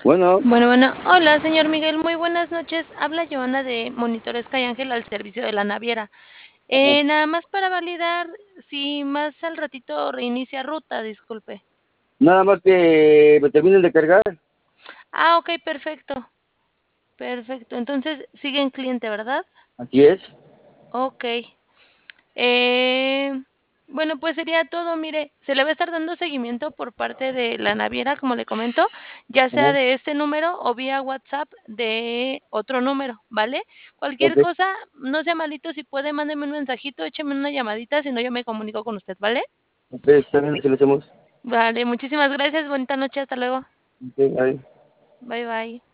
Bueno, Bueno, hola, señor Miguel, muy buenas noches. Habla Joana de Monitores Sky Ángel al servicio de la naviera. ajá. Nada más para validar si más al ratito reinicia ruta, disculpe. Nada más que me terminen de cargar. Ah, ok, perfecto, perfecto. Entonces sigue en cliente, ¿verdad? Así es. Ok. Eh, bueno, pues sería todo. Mire, se le va a estar dando seguimiento por parte de la naviera, como le comento, ya sea Ajá. de este número o vía WhatsApp de otro número, ¿vale? Ok, Cualquier cosa, no sea malito, si puede, mándeme un mensajito, écheme una llamadita, si no yo me comunico con usted, ¿vale? ok, está bien, así lo hacemos. Vale, muchísimas gracias, bonita noche, hasta luego. Ok, ahí. Bye bye.